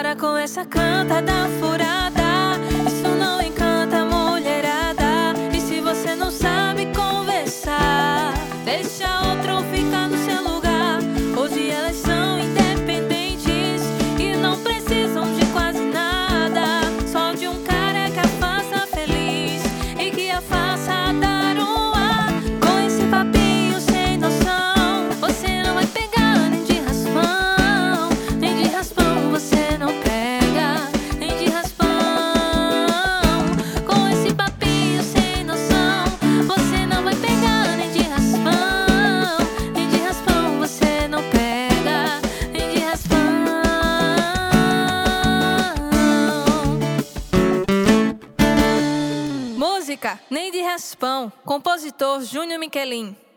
para com essa cantada furada. Isso não encanta a mulherada. E se você não sabe conversar, deixa outro ficar no seu lugar. Hoje elas são independentes e não precisam de quase nada. Só de um cara que a faça feliz e que a faça dar um ar. Com esse papinho sem noção, você não vai pegar nem de raspão. Nem de raspão você não pega, nem de raspão. Com esse papinho sem noção, você não vai pegar nem de raspão. Nem de raspão você não pega, nem de raspão. Música Nem de Raspão, compositor Júnior Michelin.